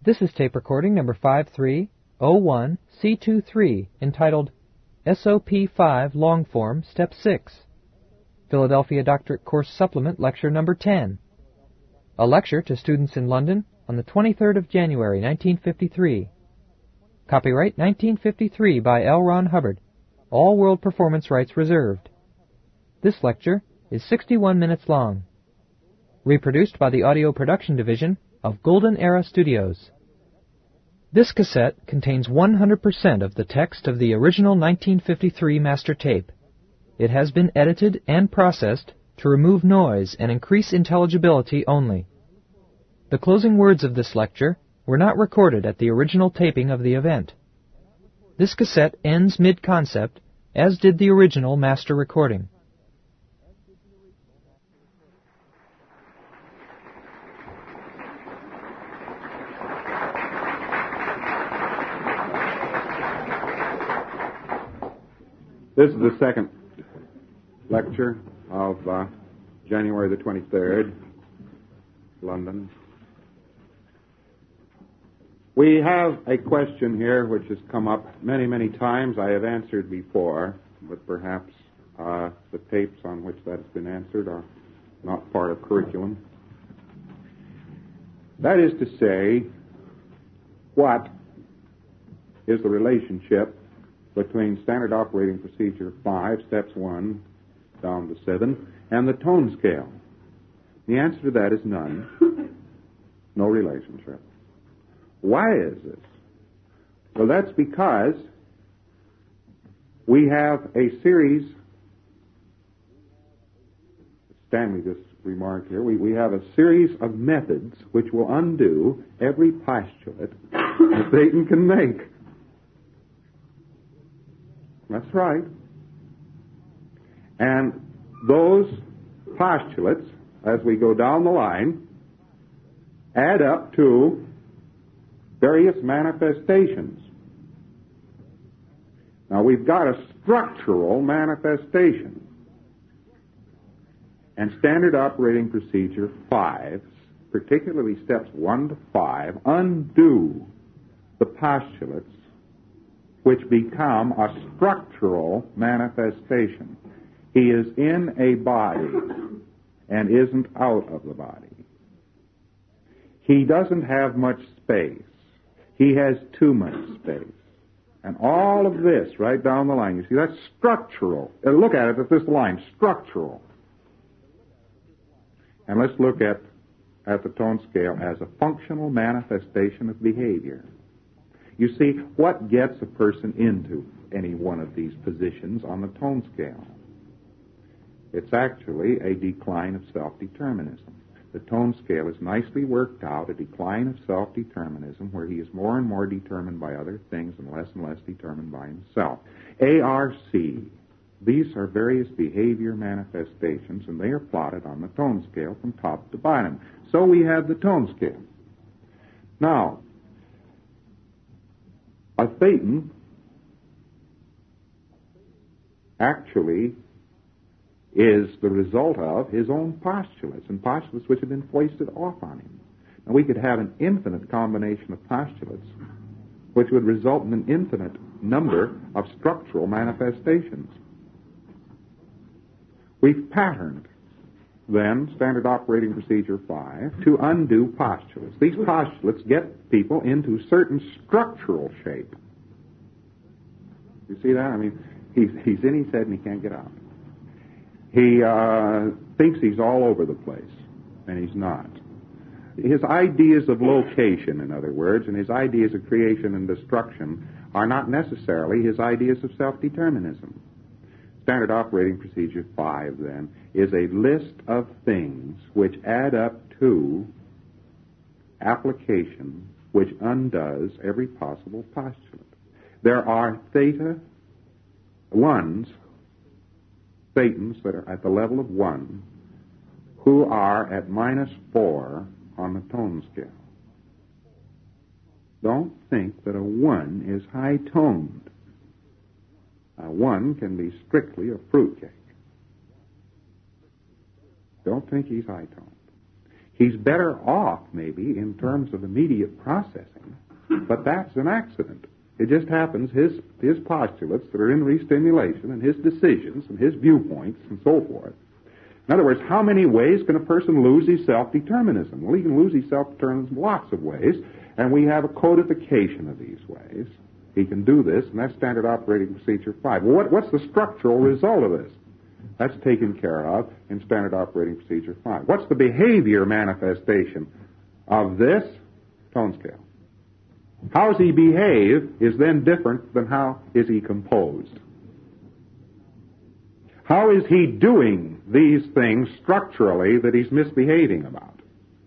This is tape recording number 5301C23, entitled SOP5 Long Form, Step 6, Philadelphia Doctorate Course Supplement, Lecture number 10. A lecture to students in London on the 23rd of January, 1953. Copyright 1953 by L. Ron Hubbard. All world performance rights reserved. This lecture is 61 minutes long. Reproduced by the Audio Production Division of Golden Era Studios. This cassette contains 100% of the text of the original 1953 master tape. It has been edited and processed to remove noise and increase intelligibility only. The closing words of this lecture were not recorded at the original taping of the event. This cassette ends mid-concept, as did the original master recording. This is the second lecture of January the 23rd, London. We have a question here which has come up many, many times. I have answered before, but perhaps the tapes on which that has been answered are not part of curriculum. That is to say, what is the relationship between Standard Operating Procedure 5, Steps 1 down to 7, and the tone scale? The answer to that is none. No relationship. Why is this? Well, that's because we have a series, Stanley just remarked here, we have a series of methods which will undo every postulate that Satan can make. That's right. And those postulates, as we go down the line, add up to various manifestations. Now, we've got a structural manifestation. And Standard Operating Procedure 5, particularly Steps 1 to 5, undo the postulates which become a structural manifestation. He is in a body and isn't out of the body. He doesn't have much space. He has too much space. And all of this right down the line, you see, that's structural. Look at it at this line, structural. And let's look at the tone scale as a functional manifestation of behavior. You see, what gets a person into any one of these positions on the tone scale? It's actually a decline of self-determinism. The tone scale is nicely worked out, a decline of self-determinism, where he is more and more determined by other things and less determined by himself. ARC, these are various behavior manifestations, and they are plotted on the tone scale from top to bottom. So we have the tone scale. Now, a Thetan actually is the result of his own postulates, and postulates which have been foisted off on him. Now, we could have an infinite combination of postulates which would result in an infinite number of structural manifestations. We've patterned, then, Standard Operating Procedure 5 to undo postulates. These postulates get people into certain structural shape. You see that? I mean, he's in his head and he can't get out. He thinks he's all over the place, and he's not. His ideas of location, in other words, and his ideas of creation and destruction are not necessarily his ideas of self-determinism. Standard Operating Procedure 5, then, is a list of things which add up to application which undoes every possible postulate. There are theta ones, Thetans that are at the level of 1, who are at -4 on the tone scale. Don't think that a 1 is high-toned. A 1 can be strictly a fruitcake. Don't think he's high-toned. He's better off, maybe, in terms of immediate processing, but that's an accident. It just happens his postulates that are in restimulation and his decisions and his viewpoints and so forth. In other words, how many ways can a person lose his self-determinism? Well, he can lose his self-determinism lots of ways, and we have a codification of these ways. He can do this, and that's Standard Operating Procedure 5. Well, what's the structural result of this? That's taken care of in Standard Operating Procedure 5. What's the behavior manifestation of this tone scale? How does he behave is then different than how is he composed. How is he doing these things structurally that he's misbehaving about?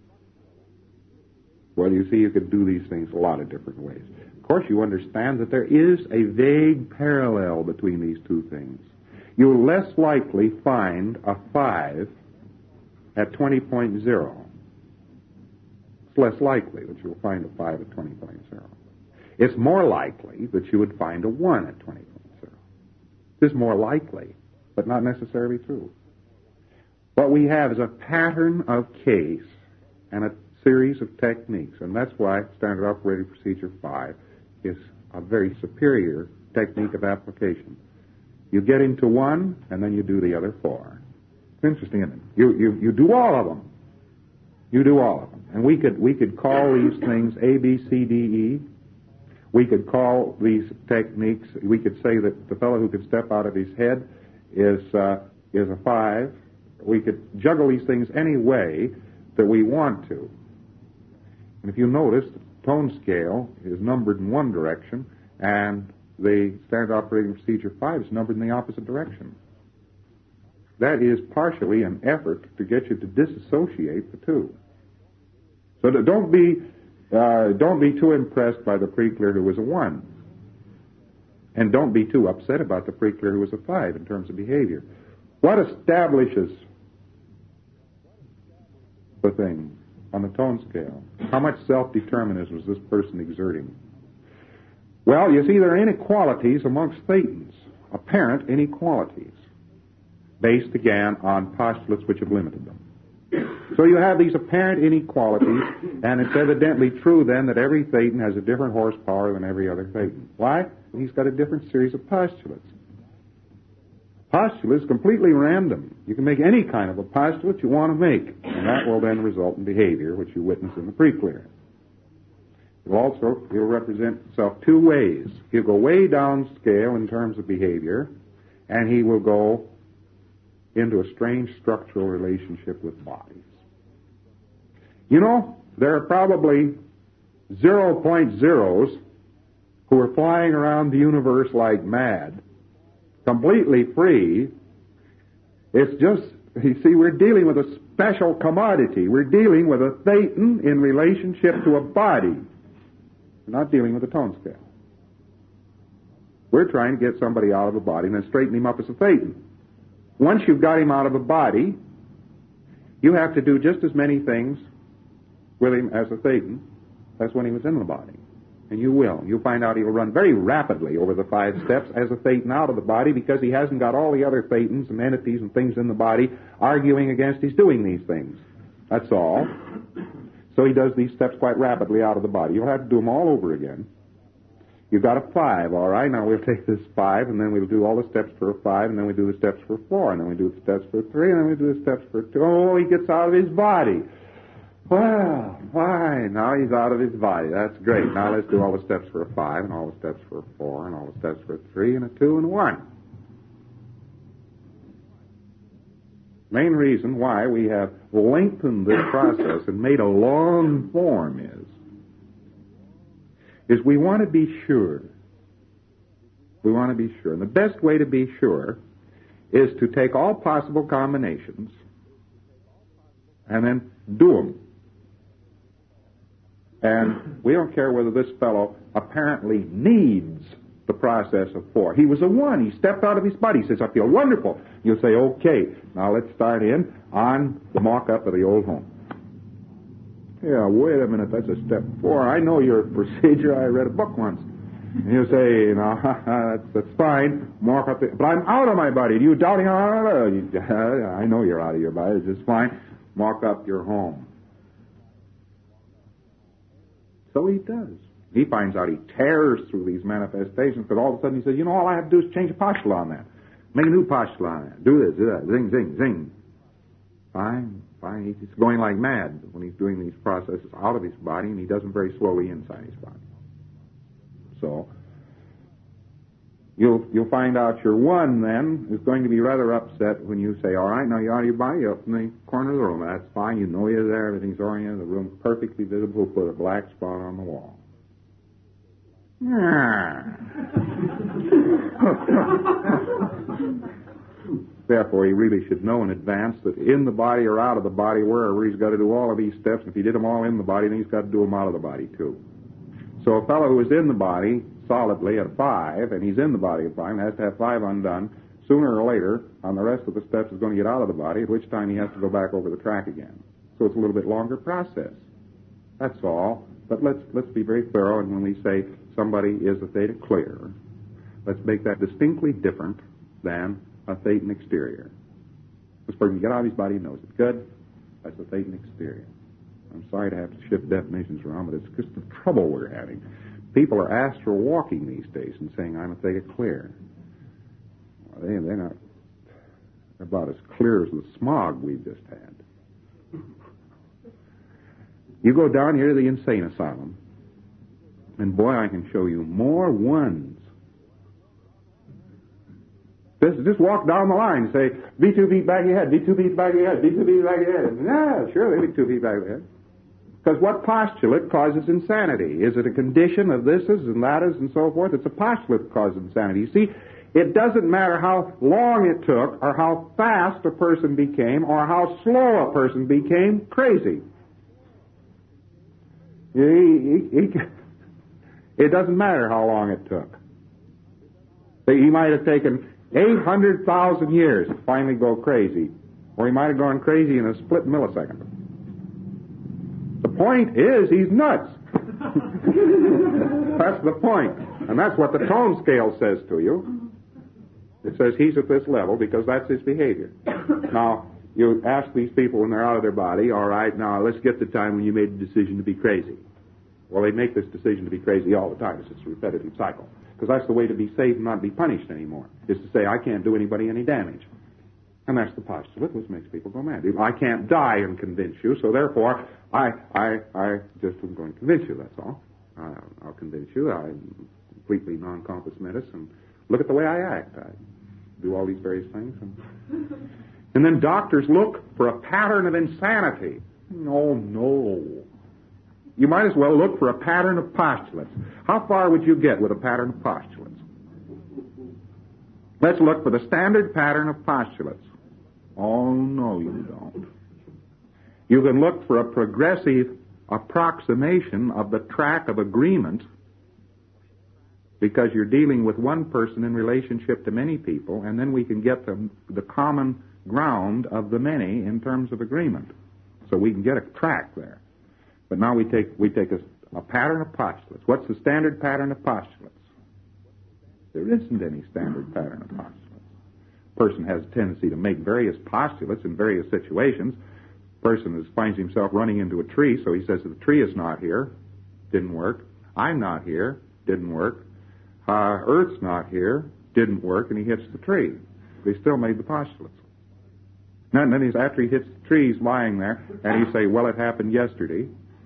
Well, you see, you could do these things a lot of different ways. Of course, you understand that there is a vague parallel between these two things. You'll less likely find a 5 at 20.0. It's less likely that you'll find a 5 at 20.0. It's more likely that you would find a 1 at 20.0. This is more likely, but not necessarily true. What we have is a pattern of case and a series of techniques, and that's why Standard Operating Procedure 5 is a very superior technique of application. You get into one, and then you do the other 4. It's interesting, isn't it? You do all of them. You do all of them. And we could call these things A, B, C, D, E. We could call these techniques, we could say that the fellow who could step out of his head is a 5. We could juggle these things any way that we want to. And if you notice, the tone scale is numbered in one direction, and the Standard Operating Procedure 5 is numbered in the opposite direction. That is partially an effort to get you to disassociate the two. So don't be too impressed by the pre-clear who was a 1. And don't be too upset about the pre-clear who was a 5 in terms of behavior. What establishes the thing on the tone scale? How much self-determinism is this person exerting? Well, you see, there are inequalities amongst thetans, apparent inequalities, based again on postulates which have limited them. So you have these apparent inequalities, and it's evidently true then that every thetan has a different horsepower than every other thetan. Why? He's got a different series of postulates. Postulate is completely random. You can make any kind of a postulate you want to make, and that will then result in behavior, which you witness in the pre-clear. He'll represent himself two ways. He'll go way down scale in terms of behavior, and he will go into a strange structural relationship with bodies. You know, there are probably 0.0s who are flying around the universe like mad, completely free. It's just, you see, we're dealing with a special commodity. We're dealing with a thetan in relationship to a body. We're not dealing with a tone scale. We're trying to get somebody out of a body and then straighten him up as a thetan. Once you've got him out of a body, you have to do just as many things with him as a thetan as when he was in the body. And you will. You'll find out he'll run very rapidly over the 5 steps as a thetan out of the body because he hasn't got all the other thetans and entities and things in the body arguing against his doing these things. That's all. So he does these steps quite rapidly out of the body. You'll have to do them all over again. You've got a 5, all right? Now we'll take this 5, and then we'll do all the steps for a 5, and then we do the steps for 4, and then we do the steps for 3, and then we do the steps for 2. Oh, he gets out of his body. Well, fine. Now he's out of his body. That's great. Now let's do all the steps for a 5, and all the steps for a 4, and all the steps for a 3, and a 2, and a 1. Main reason why we have lengthened this process and made a long form is we want to be sure. We want to be sure. And the best way to be sure is to take all possible combinations and then do them. And we don't care whether this fellow apparently needs the process of 4. He was a 1. He stepped out of his body. He says, I feel wonderful. You'll say, okay, now let's start in on the mock-up of the old home. Yeah, wait a minute, that's a step 4. I know your procedure. I read a book once. And you say, you know, that's fine. Mark up but I'm out of my body. Do you doubting? I know you're out of your body. It's just fine. Mark up your home. So he does. He finds out he tears through these manifestations because all of a sudden he says, all I have to do is change a postulate on that. Make a new postulate on that. Do this, do that. Zing, zing, zing. Fine. He's going like mad when he's doing these processes out of his body, and he does them very slowly inside his body. So, you'll find out your one then is going to be rather upset when you say, all right, now you're out of your body, you're up in the corner of the room. That's fine. You know you're there. Everything's oriented. The room's perfectly visible. Put a black spot on the wall. Therefore, he really should know in advance that in the body or out of the body, wherever, he's got to do all of these steps. If he did them all in the body, then he's got to do them out of the body, too. So a fellow who is in the body solidly at 5, and he's in the body at 5, and has to have 5 undone, sooner or later, on the rest of the steps, is going to get out of the body, at which time he has to go back over the track again. So it's a little bit longer process. That's all. But let's be very thorough, and when we say somebody is a theta clear, let's make that distinctly different than a thetan exterior. This person can get out of his body and knows it. Good. That's a thetan exterior. I'm sorry to have to shift definitions around, but it's just the trouble we're having. People are astral walking these days and saying, I'm a theta clear. Well, they're not about as clear as the smog we've just had. You go down here to the insane asylum, and boy, I can show you more ones. Just walk down the line and say, be 2 feet back of your head, be 2 feet back of your head, be 2 feet back of your head. Yeah, sure, they'll be 2 feet back of your head. Because what postulate causes insanity? Is it a condition of thises and thates and so forth? It's a postulate that causes insanity. You see, it doesn't matter how long it took or how fast a person became or how slow a person became crazy. It doesn't matter how long it took. He might have taken 800,000 years to finally go crazy, or he might have gone crazy in a split millisecond. The point is, he's nuts. That's the point. And that's what the tone scale says to you. It says he's at this level because that's his behavior. Now, you ask these people when they're out of their body, all right, now let's get the time when you made the decision to be crazy. Well, they make this decision to be crazy all the time. It's just a repetitive cycle. Because that's the way to be saved and not be punished anymore, is to say, I can't do anybody any damage. And that's the postulate which makes people go mad. I can't die and convince you, so therefore, I just am going to convince you, that's all. I'll convince you. I'm completely non-compass metis, and look at the way I act. I do all these various things. And then doctors look for a pattern of insanity. No. You might as well look for a pattern of postulates. How far would you get with a pattern of postulates? Let's look for the standard pattern of postulates. Oh, no, you don't. You can look for a progressive approximation of the track of agreement because you're dealing with one person in relationship to many people, and then we can get the common ground of the many in terms of agreement. So we can get a track there. But now we take a pattern of postulates. What's the standard pattern of postulates? There isn't any standard pattern of postulates. A person has a tendency to make various postulates in various situations. A person finds himself running into a tree, so he says, the tree is not here. Didn't work. I'm not here. Didn't work. Earth's not here. Didn't work, and he hits the tree. But he still made the postulates. And then after he hits the tree, he's lying there, and he say, well, it happened yesterday.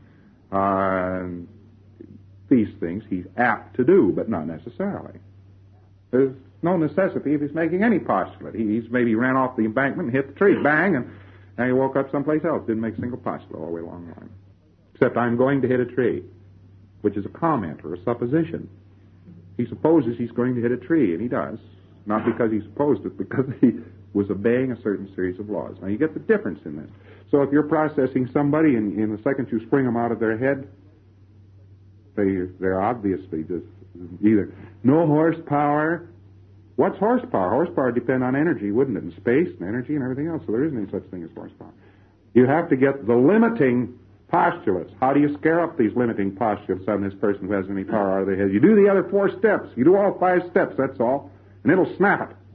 These things he's apt to do, but not necessarily. There's no necessity if he's making any postulate. He's maybe ran off the embankment and hit the tree, bang, and he woke up someplace else. Didn't make a single postulate all the way along the line. Except I'm going to hit a tree, which is a comment or a supposition. He supposes he's going to hit a tree, and he does. Not because he supposed it, because he was obeying a certain series of laws. Now, you get the difference in this. So if you're processing somebody, and in the second you spring them out of their head, they're obviously just either no horsepower. What's horsepower? Horsepower would depend on energy, wouldn't it? And space and energy and everything else. So there isn't any such thing as horsepower. You have to get the limiting postulates. How do you scare up these limiting postulates on this person who has any power out of their head? You do the other 4 steps. You do all 5 steps, that's all. And it'll snap it.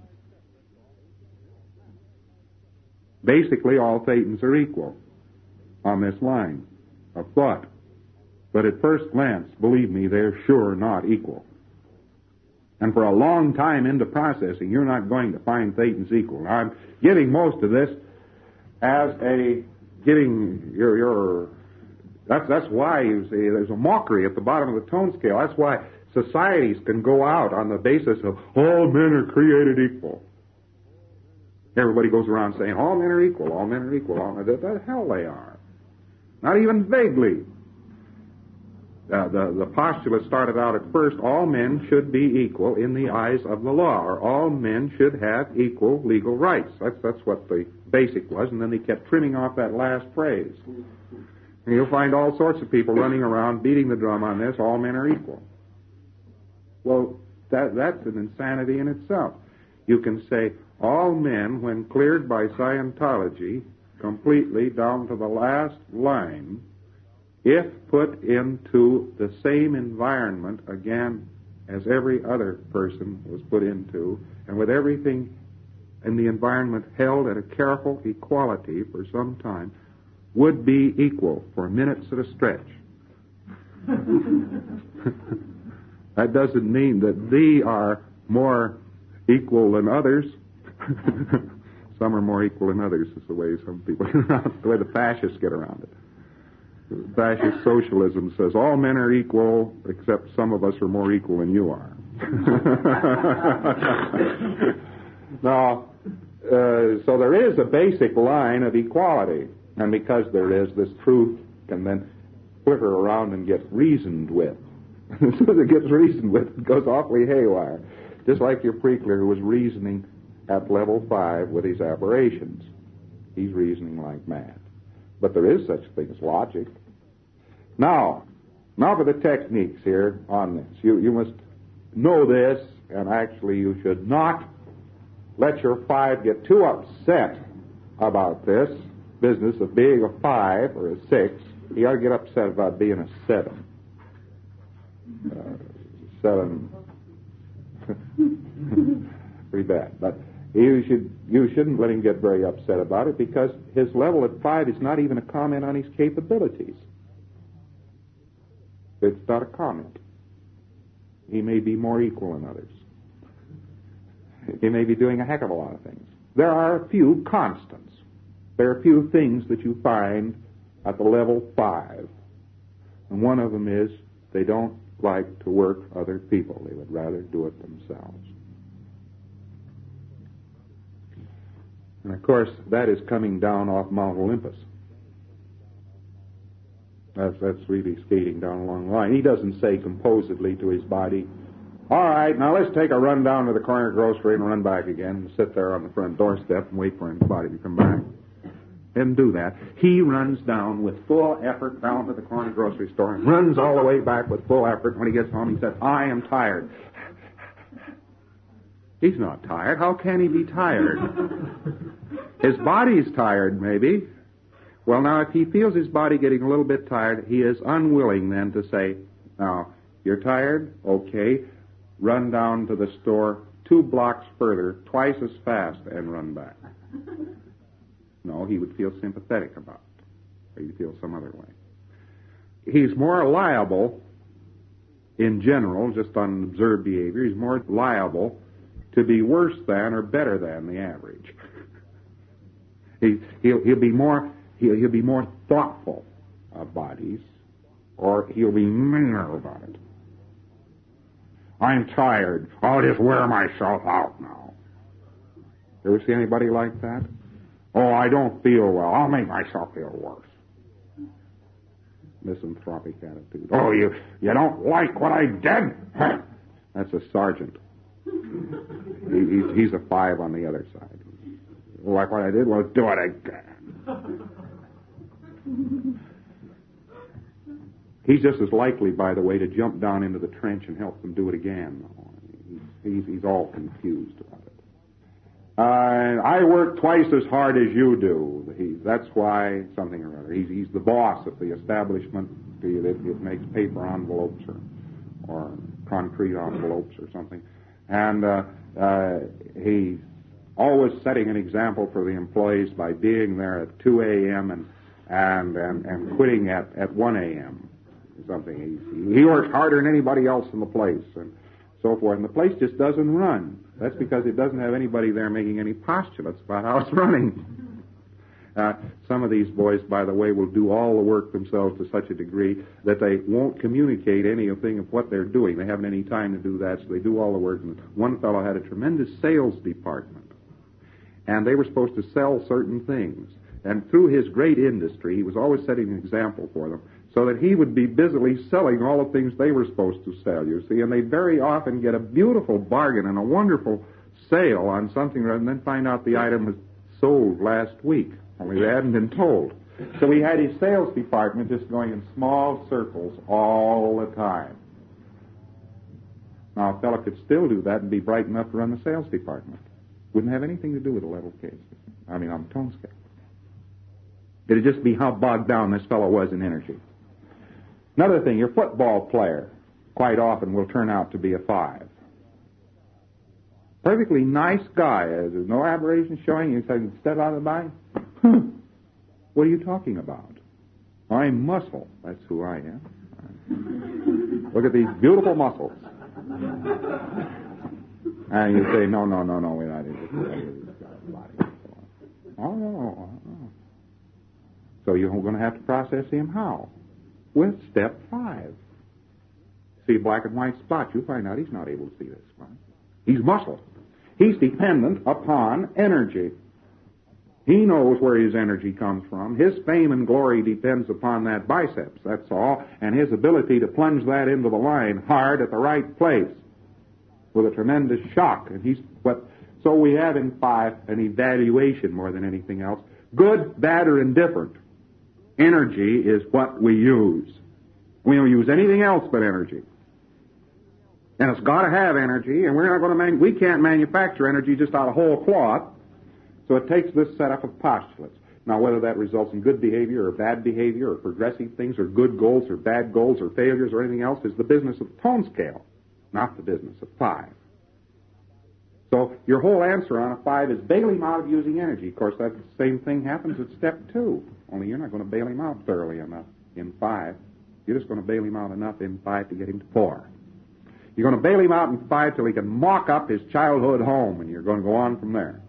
Basically, all thetans are equal on this line of thought. But at first glance, believe me, they're sure not equal. And for a long time into processing, you're not going to find thetans equal. Now, I'm giving most of this as a getting your that's why you see there's a mockery at the bottom of the tone scale. That's why societies can go out on the basis of all men are created equal. Everybody goes around saying all men are equal, all men are equal. The hell they are. Not even vaguely. The postulate started out at first, all men should be equal in the eyes of the law, or all men should have equal legal rights. That's what the basic was, and then they kept trimming off that last phrase. And you'll find all sorts of people running around beating the drum on this, all men are equal. Well, that's an insanity in itself. You can say all men, when cleared by Scientology, completely down to the last line, if put into the same environment again as every other person was put into, and with everything in the environment held at a careful equality for some time, would be equal for minutes at a stretch. That doesn't mean that they are more equal than others. Some are more equal than others, is the way some people get around it, the way the fascists get around it. Fascist socialism says all men are equal, except some of us are more equal than you are. Now, so there is a basic line of equality, and because there is, this truth can then flicker around and get reasoned with. As soon as it gets reasoned with, it goes awfully haywire. Just like your Preakler, who was reasoning at level 5 with his aberrations. He's reasoning like mad. But there is such a thing as logic. Now for the techniques here on this. You must know this, and actually you should not let your 5 get too upset about this business of being a 5 or a 6. You ought to get upset about being a 7. 7. Pretty bad. But you shouldn't let him get very upset about it, because his level at 5 is not even a comment on his capabilities. It's not a comment. He may be more equal than others. He may be doing a heck of a lot of things. There are a few constants. There are a few things that you find at the level 5. And one of them is they don't like to work other people. They would rather do it themselves. And, of course, that is coming down off Mount Olympus. That's really skating down a long line. He doesn't say composedly to his body, all right, now let's take a run down to the corner grocery and run back again and sit there on the front doorstep and wait for his body to come back. He doesn't do that. He runs down with full effort down to the corner grocery store and runs all the way back with full effort. When he gets home, he says, I am tired. He's not tired. How can he be tired? His body's tired, maybe. Well, now, if he feels his body getting a little bit tired, he is unwilling then to say, now, you're tired? Okay. Run down to the store 2 blocks further, twice as fast, and run back. No, he would feel sympathetic about it. Or he'd feel some other way. He's more liable, in general, just on observed behavior, he's more liable to be worse than or better than the average. He'll be more thoughtful of bodies, or he'll be meaner about it. I'm tired. I'll just wear myself out now. Ever see anybody like that? Oh, I don't feel well. I'll make myself feel worse. Misanthropic attitude. Oh, you don't like what I did? That's a sergeant. He's a 5 on the other side. Like what I did? Well, do it again. He's just as likely, by the way, to jump down into the trench and help them do it again. He's all confused about it. I work twice as hard as you do. That's why something or other. He's the boss of the establishment. It makes paper envelopes or concrete envelopes or something. And he's always setting an example for the employees by being there at 2 a.m. and quitting at 1 a.m. something. He works harder than anybody else in the place, and so forth. And the place just doesn't run. That's because it doesn't have anybody there making any postulates about how it's running. Some of these boys, by the way, will do all the work themselves to such a degree that they won't communicate anything of what they're doing. They haven't any time to do that, so they do all the work. And one fellow had a tremendous sales department, and they were supposed to sell certain things. And through his great industry, he was always setting an example for them, so that he would be busily selling all the things they were supposed to sell, you see. And they very often get a beautiful bargain and a wonderful sale on something, and then find out the item was sold last week. Only they hadn't been told. So he had his sales department just going in small circles all the time. Now, a fellow could still do that and be bright enough to run the sales department. Wouldn't have anything to do with a level case. On the tone scale. It'd just be how bogged down this fellow was in energy. Another thing, your football player quite often will turn out to be a 5. Perfectly nice guy. There's no aberration showing. You say, step out of the body. What are you talking about? I'm muscle. That's who I am. Look at these beautiful muscles. And you say, no, we're not interested. Oh, no. So you're going to have to process him how? With step 5. See black and white spot, you find out he's not able to see this spot. He's muscle. He's dependent upon energy. He knows where his energy comes from. His fame and glory depends upon that biceps, that's all, and his ability to plunge that into the line hard at the right place with a tremendous shock. So we have in 5 an evaluation more than anything else. Good, bad, or indifferent. Energy is what we use. We don't use anything else but energy. And it's got to have energy, and we can't manufacture energy just out of whole cloth. So it takes this setup of postulates. Now, whether that results in good behavior or bad behavior or progressive things or good goals or bad goals or failures or anything else is the business of the tone scale, not the business of 5. So your whole answer on a 5 is bail him out of using energy. Of course, that same thing happens at step 2, only you're not going to bail him out thoroughly enough in 5. You're just going to bail him out enough in 5 to get him to 4. You're going to bail him out in 5 till he can mock up his childhood home, and you're going to go on from there.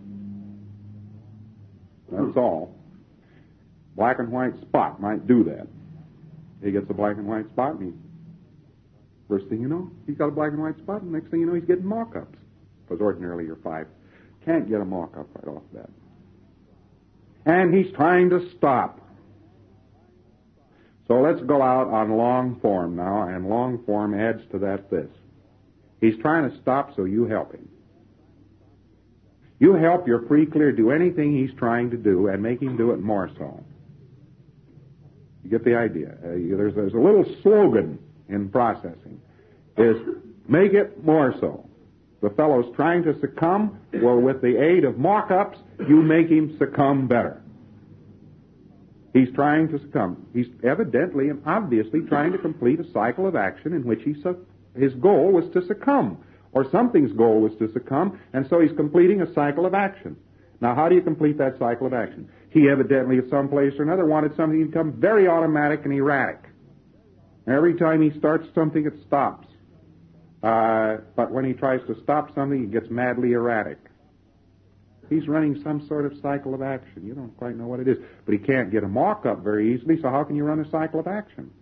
That's all. Black and white spot might do that. He gets a black and white spot, and first thing you know, he's got a black and white spot, and next thing you know, he's getting mock-ups. Because ordinarily your 5 can't get a mock-up right off that. And he's trying to stop. So let's go out on long form now, and long form adds to that this. He's trying to stop, so you help him. You help your free clear do anything he's trying to do and make him do it more so. You get the idea. There's a little slogan in processing. Is make it more so. The fellow's trying to succumb. Well, with the aid of mock-ups, you make him succumb better. He's trying to succumb. He's evidently and obviously trying to complete a cycle of action in which his goal was to succumb, or something's goal was to succumb, and so he's completing a cycle of action. Now, how do you complete that cycle of action? He evidently, at some place or another, wanted something to become very automatic and erratic. Every time he starts something, it stops. But when he tries to stop something, he gets madly erratic. He's running some sort of cycle of action. You don't quite know what it is. But he can't get a mock-up very easily, so how can you run a cycle of action?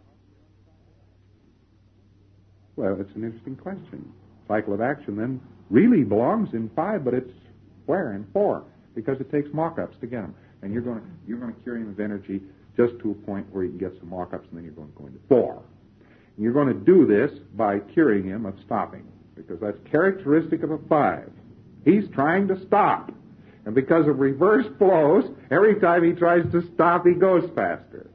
Well, it's an interesting question. Cycle of action, then, really belongs in 5, but it's where? In 4, because it takes mock-ups to get them. And you're going to cure him of energy just to a point where he can get some mock-ups, and then you're going to go into 4. And you're going to do this by curing him of stopping, because that's characteristic of a 5. He's trying to stop. And because of reverse flows, every time he tries to stop, he goes faster.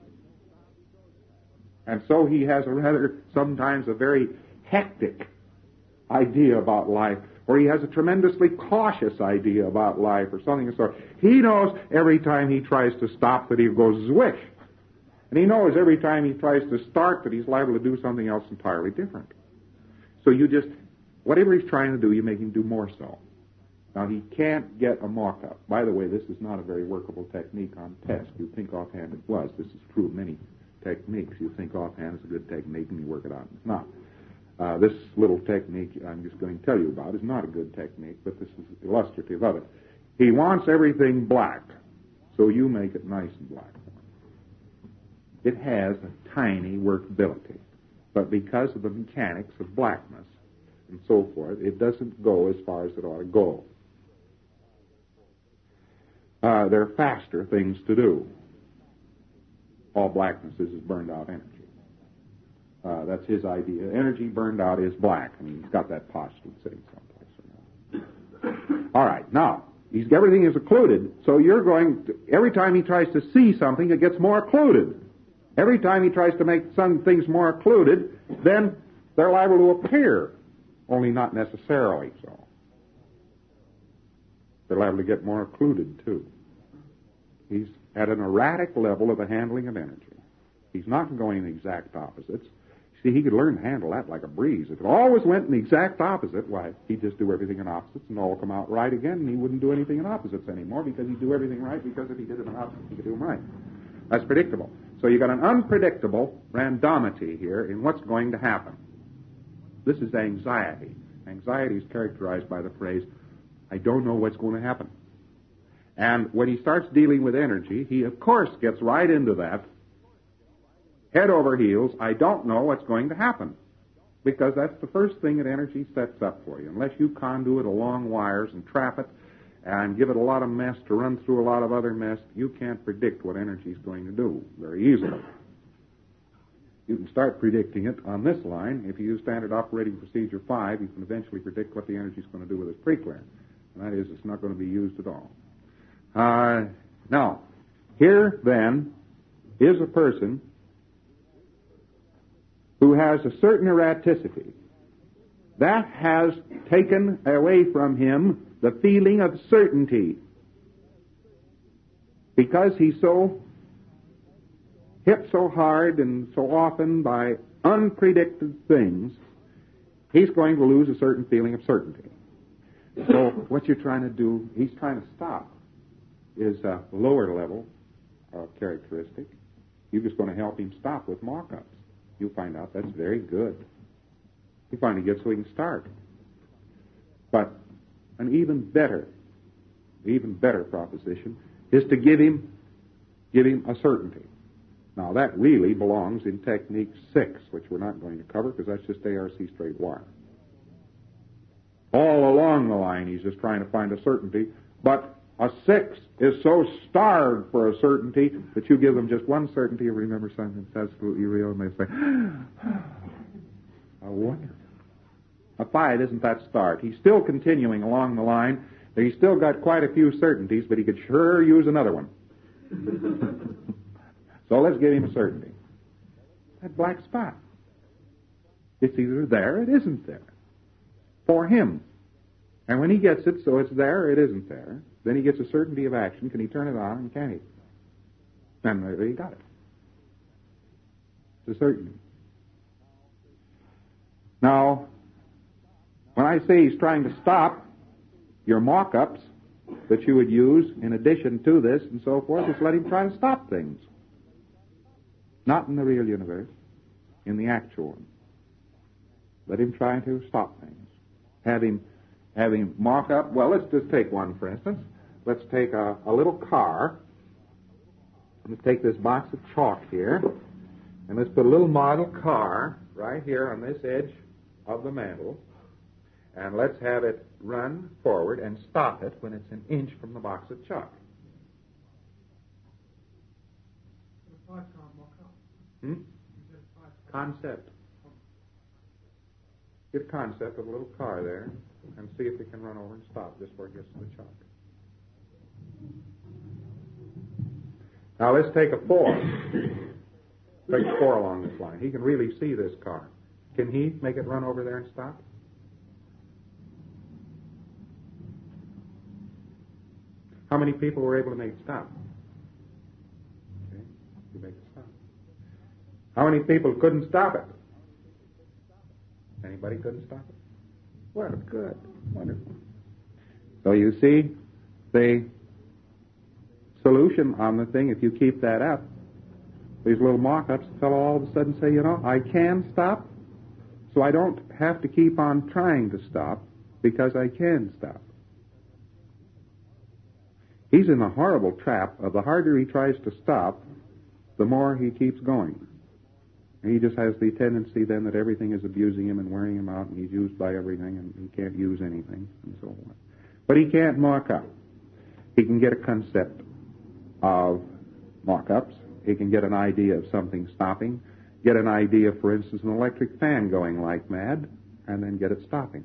And so he has sometimes a very hectic idea about life, or he has a tremendously cautious idea about life, or something of the sort. He knows every time he tries to stop that he goes zwish. And he knows every time he tries to start that he's liable to do something else entirely different. So whatever he's trying to do, you make him do more so. Now, he can't get a mock-up. By the way, this is not a very workable technique on test. You'd think offhand it was. This is true of many techniques. You think offhand it's a good technique and you work it out. It's not. This little technique I'm just going to tell you about is not a good technique, but this is illustrative of it. He wants everything black, so you make it nice and black. It has a tiny workability, but because of the mechanics of blackness and so forth, it doesn't go as far as it ought to go. There are faster things to do. All blackness is burned out energy. That's his idea. Energy burned out is black. I mean, he's got that postulate sitting someplace. All right, now, everything is occluded, so you're going to, every time he tries to see something, it gets more occluded. Every time he tries to make some things more occluded, then they're liable to appear, only not necessarily so. They're liable to get more occluded, too. He's at an erratic level of the handling of energy. He's not going in exact opposites. See, he could learn to handle that like a breeze. If it always went in the exact opposite, why, he'd just do everything in opposites and all come out right again, and he wouldn't do anything in opposites anymore because he'd do everything right, because if he did them in opposites, he could do them right. That's predictable. So you've got an unpredictable randomity here in what's going to happen. This is anxiety. Anxiety is characterized by the phrase, I don't know what's going to happen. And when he starts dealing with energy, he, of course, gets right into that, head over heels, I don't know what's going to happen. Because that's the first thing that energy sets up for you. Unless you conduit along wires and trap it and give it a lot of mess to run through a lot of other mess, you can't predict what energy is going to do very easily. You can start predicting it on this line. If you use Standard Operating Procedure 5, you can eventually predict what the energy is going to do with its preclearance. And that is, it's not going to be used at all. Now, here, then, is a person who has a certain erraticity. That has taken away from him the feeling of certainty. Because he's so hit so hard and so often by unpredicted things, he's going to lose a certain feeling of certainty. So what you're trying to do, he's trying to stop, is a lower level characteristic. You're just going to help him stop with mock-ups. You'll find out that's very good. He finally gets so he can start. But an even better proposition is to give him a certainty. Now that really belongs in Technique 6, which we're not going to cover because that's just ARC straight wire. All along the line he's just trying to find a certainty, but a 6 is so starved for a certainty that you give them just one certainty and remember something that's absolutely real, and they say, I wonder. A 5 isn't that starved. He's still continuing along the line. He's still got quite a few certainties, but he could sure use another one. So let's give him a certainty. That black spot. It's either there, it isn't there. For him. And when he gets it, so it's there, it isn't there, then he gets a certainty of action. Can he turn it on and can he? And there he got it. It's a certainty. Now, when I say he's trying to stop your mock-ups that you would use in addition to this and so forth, is let him try to stop things. Not in the real universe, in the actual one. Let him try to stop things. Have him mock up. Well, let's just take one, for instance. Let's take a little car. Let's take this box of chalk here, and let's put a little model car right here on this edge of the mantle, and let's have it run forward and stop it when it's an inch from the box of chalk. Concept. Get a concept of a little car there and see if it can run over and stop just where it gets to the chalk. Now let's take a 4. Take a 4 along this line. He can really see this car. Can he make it run over there and stop? How many people were able to make it stop? Okay, you make it stop. How many people couldn't stop it? Anybody couldn't stop it? Well, good. Wonderful. So you see, the solution on the thing, if you keep that up, These little mock-ups, the fellow all of a sudden say, you know, I can stop, so I don't have to keep on trying to stop because I can stop. He's in the horrible trap of the harder he tries to stop, the more he keeps going. And he just has the tendency then that everything is abusing him and wearing him out, and he's used by everything, and he can't use anything, and so on. But he can't mock up. He can get a concept of mock-ups. He can get an idea of something stopping, get an idea, for instance, an electric fan going like mad, and then get it stopping.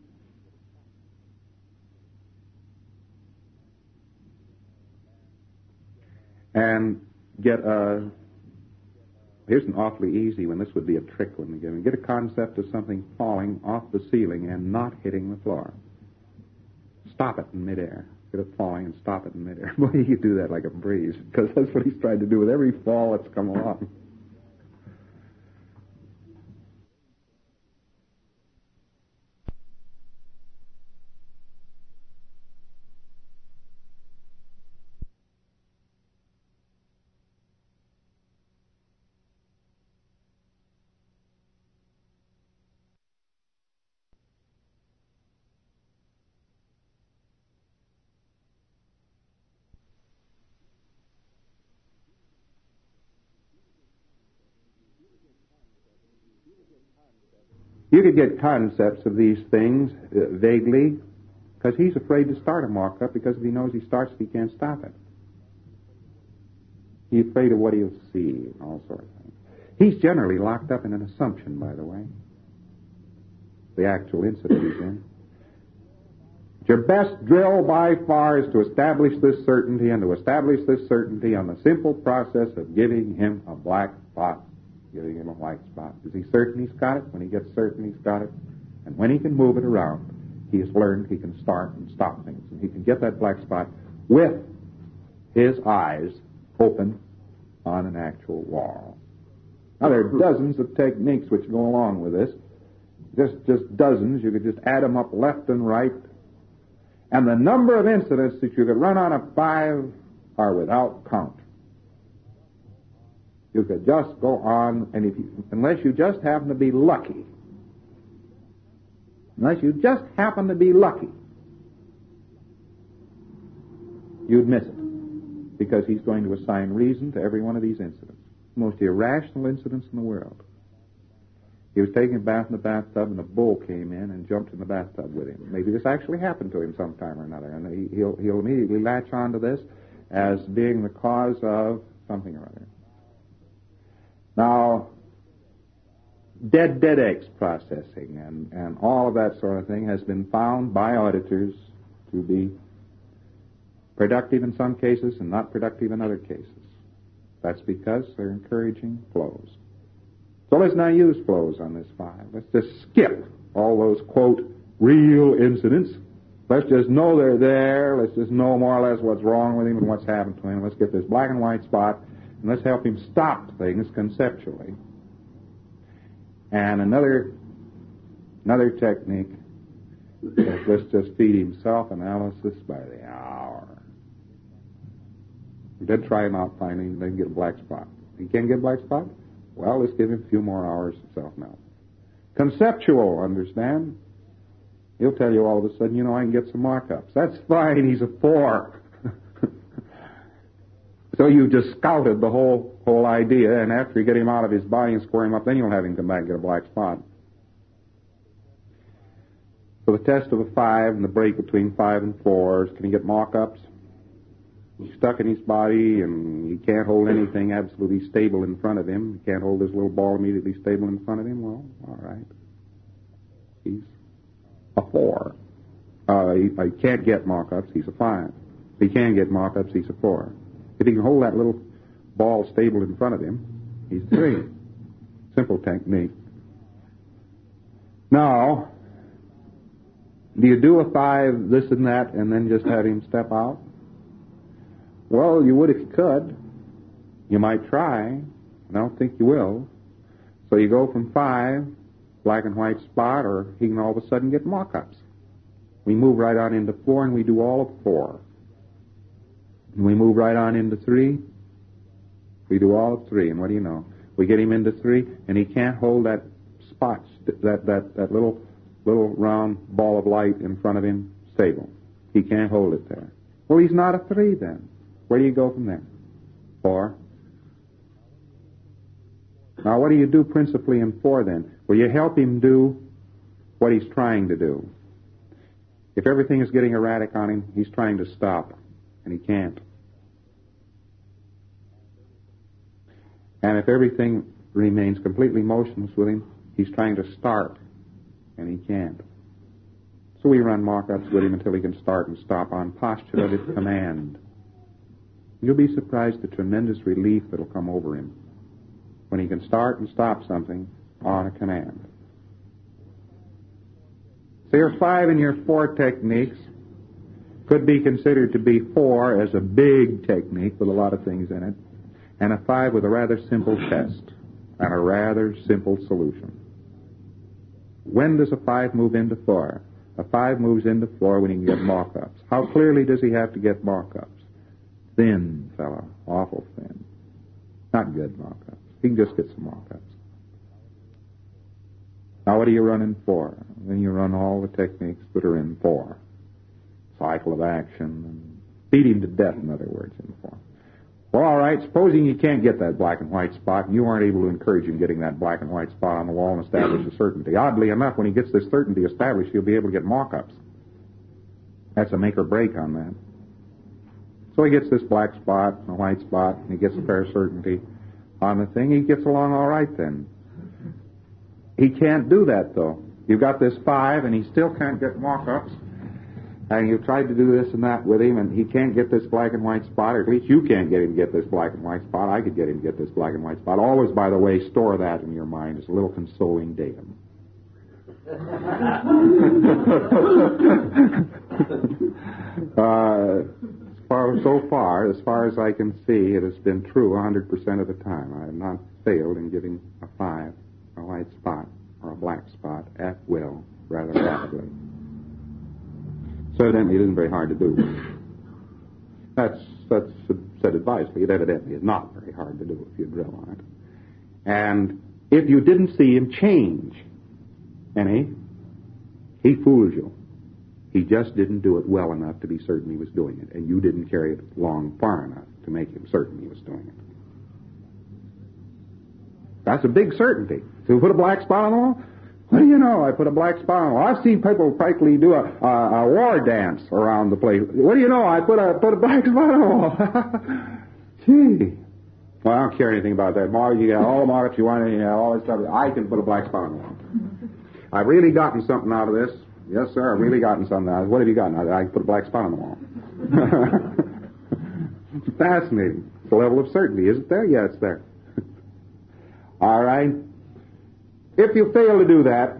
And get a, here's an awfully easy one, this would be a trick one to give him. Get a concept of something falling off the ceiling and not hitting the floor. Stop it in midair. Get it falling and stop it in midair. Boy, you do that like a breeze, because that's what he's tried to do with every fall that's come along. You could get concepts of these things vaguely, because he's afraid to start a mock-up because if he knows he starts it, he can't stop it. He's afraid of what he'll see and all sorts of things. He's generally locked up in an assumption, by the way, the actual incident he's in. Your best drill by far is to establish this certainty, and to establish this certainty on the simple process of giving him a black spot. Giving him a white spot. Is he certain he's got it? When he gets certain he's got it, and when he can move it around, he has learned he can start and stop things. And he can get that black spot with his eyes open on an actual wall. Now, there are dozens of techniques which go along with this. Just dozens. You could just add them up left and right. And the number of incidents that you could run on a 5 are without count. You could just go on, and unless you just happen to be lucky, you'd miss it, because he's going to assign reason to every one of these incidents. The most irrational incidents in the world. He was taking a bath in the bathtub, and a bull came in and jumped in the bathtub with him. Maybe this actually happened to him sometime or another, and he'll immediately latch onto this as being the cause of something or other. Now, dead eggs processing and all of that sort of thing has been found by auditors to be productive in some cases and not productive in other cases. That's because they're encouraging flows. So let's not use flows on this 5. Let's just skip all those, quote, real incidents. Let's just know they're there. Let's just know more or less what's wrong with him and what's happened to him. Let's get this black and white spot. And let's help him stop things conceptually. And another technique is let's just feed him self-analysis by the hour. We did try him out finally, and then get a black spot. He can't get a black spot? Well, let's give him a few more hours of self-analysis. Conceptual, understand? He'll tell you all of a sudden, you know, I can get some markups. That's fine, he's a 4. So you just scouted the whole idea, and after you get him out of his body and square him up, then you'll have him come back and get a black spot. So the test of a 5 and the break between 5 and 4 is, can he get mock-ups? He's stuck in his body, and he can't hold anything absolutely stable in front of him. He can't hold this little ball immediately stable in front of him. Well, all right. He's a 4. He can't get mock-ups. He's a 5. If he can get mock-ups, he's a 4. If he can hold that little ball stable in front of him, he's 3. Simple technique. Now, do you do a 5, this and that, and then just have him step out? Well, you would if you could. You might try. I don't think you will. So you go from 5, black and white spot, or he can all of a sudden get mock-ups. We move right on into 4, and we do all of 4. And we move right on into 3. We do all of 3, and what do you know? We get him into 3, and he can't hold that spot, that little round ball of light in front of him stable. He can't hold it there. Well, he's not a 3 then. Where do you go from there? 4. Now, what do you do principally in 4 then? Well, you help him do what he's trying to do. If everything is getting erratic on him, he's trying to stop, and he can't. And if everything remains completely motionless with him, he's trying to start, and he can't. So we run mock-ups with him until he can start and stop on postulative command. You'll be surprised the tremendous relief that'll come over him when he can start and stop something on a command. So your 5 and your 4 techniques could be considered to be 4 as a big technique with a lot of things in it, and a 5 with a rather simple test and a rather simple solution. When does a 5 move into 4? A 5 moves into 4 when he can get mock-ups. How clearly does he have to get mock-ups? Thin fellow, awful thin. Not good mock-ups. He can just get some mock-ups. Now what do you run in 4? Then you run all the techniques that are in 4. Cycle of action, and beat him to death, in other words, in 4. Well, all right, supposing you can't get that black and white spot, and you aren't able to encourage him getting that black and white spot on the wall and establish a certainty. Oddly enough, when he gets this certainty established, he'll be able to get mock-ups. That's a make or break on that. So he gets this black spot and a white spot, and he gets a fair certainty on the thing. He gets along all right then. He can't do that, though. You've got this 5, and he still can't get mock-ups. And you've tried to do this and that with him, and he can't get this black and white spot, or at least you can't get him to get this black and white spot. I could get him to get this black and white spot. Always, by the way, store that in your mind as a little consoling datum. As far as I can see, it has been true 100% of the time. I have not failed in giving a 5, a white spot, or a black spot at will, rather rapidly. So evidently it isn't very hard to do. That's said advisedly. It evidently is not very hard to do if you drill on it. And if you didn't see him change any, he fooled you. He just didn't do it well enough to be certain he was doing it, and you didn't carry it along far enough to make him certain he was doing it. That's a big certainty. So we put a black spot on the wall. What do you know? I put a black spot on the wall. I've seen people practically do a war dance around the place. What do you know? I put a black spot on the wall. Gee. Well, I don't care anything about that. Mark, you got all the marks you want, all this stuff. I can put a black spot on the wall. I've really gotten something out of this. Yes, sir, I've really gotten something out of it. What have you gotten out of it? I can put a black spot on the wall. It's fascinating. It's a level of certainty, isn't there? Yeah, it's there. All right. If you fail to do that,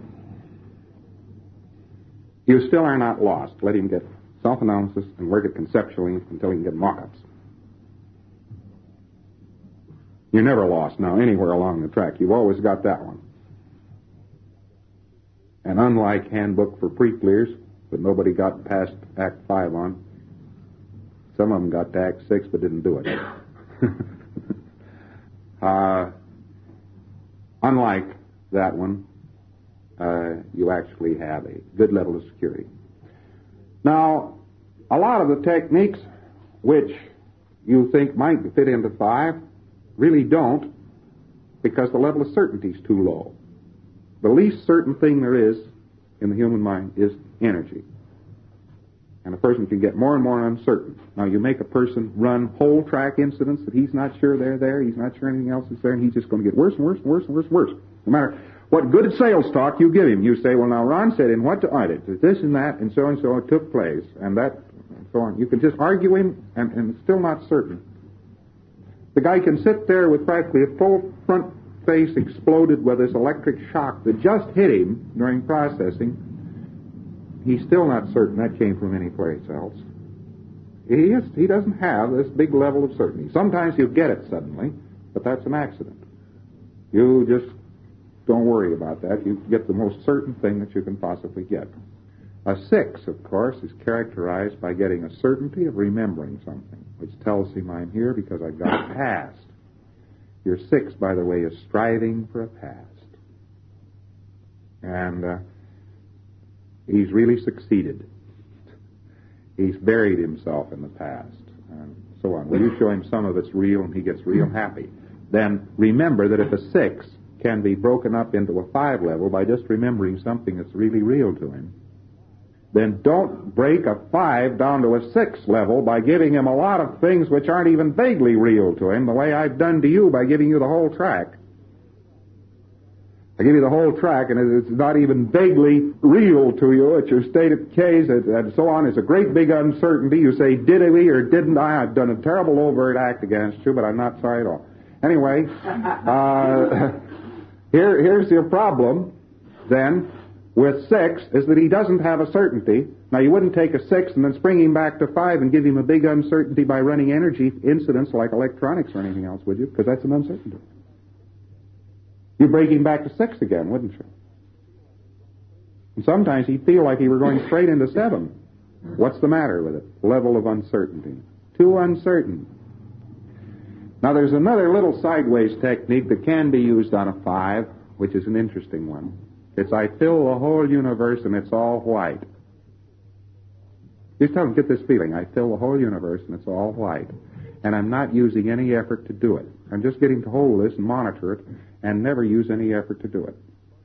you still are not lost. Let him get self-analysis and work it conceptually until he can get mock-ups. You're never lost now anywhere along the track. You've always got that one. And unlike Handbook for Pre-Clears, that nobody got past Act 5 on, some of them got to Act 6 but didn't do it. Unlike that one, you actually have a good level of security. Now, a lot of the techniques which you think might fit into 5 really don't, because the level of certainty is too low. The least certain thing there is in the human mind is energy. And a person can get more and more uncertain. Now, you make a person run whole track incidents that he's not sure they're there, he's not sure anything else is there, and he's just going to get worse and worse and worse and worse and worse. No matter what good sales talk you give him, you say, well, now, Ron said in what to audit, this and that, and so it took place, and that, and so on. You can just argue him, and it's still not certain. The guy can sit there with practically a full front face exploded with this electric shock that just hit him during processing. He's still not certain that came from any place else. He doesn't have this big level of certainty. Sometimes he'll get it suddenly, but that's an accident. You just don't worry about that. You get the most certain thing that you can possibly get. A 6, of course, is characterized by getting a certainty of remembering something, which tells him I'm here because I got past. Your 6, by the way, is striving for a past. And he's really succeeded. He's buried himself in the past, and so on. When you show him some of it's real and he gets real happy, then remember that if a 6 can be broken up into a 5 level by just remembering something that's really real to him, then don't break a 5 down to a 6 level by giving him a lot of things which aren't even vaguely real to him, the way I've done to you by giving you the whole track. I give you the whole track, and it's not even vaguely real to you. It's your state of case, and so on. It's a great big uncertainty. You say, did we or didn't I? I've done a terrible overt act against you, but I'm not sorry at all. Anyway, here's your problem, then, with 6, is that he doesn't have a certainty. Now, you wouldn't take a 6 and then spring him back to 5 and give him a big uncertainty by running energy incidents like electronics or anything else, would you? Because that's an uncertainty. You'd break him back to 6 again, wouldn't you? And sometimes he'd feel like he were going straight into 7. What's the matter with it? Level of uncertainty. Too uncertain. Now, there's another little sideways technique that can be used on a 5, which is an interesting one. It's I fill the whole universe and it's all white. Just tell them, get this feeling. I fill the whole universe and it's all white. And I'm not using any effort to do it. I'm just getting to hold this and monitor it and never use any effort to do it.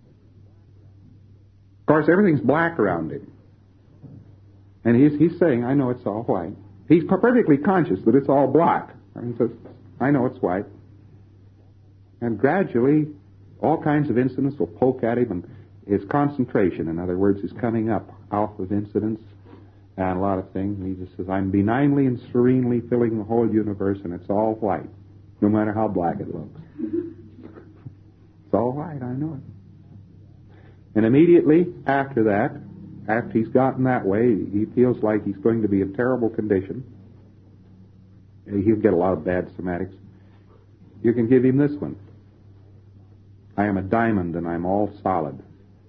Of course, everything's black around him. And he's saying, I know it's all white. He's perfectly conscious that it's all black. And he says, I know it's white. And gradually, all kinds of incidents will poke at him, and his concentration, in other words, is coming up off of incidents and a lot of things. And he just says, I'm benignly and serenely filling the whole universe, and it's all white, no matter how black it looks. It's all white, I know it. And immediately after that, after he's gotten that way, he feels like he's going to be in terrible condition. He'll get a lot of bad somatics. You can give him this one. I am a diamond and I'm all solid.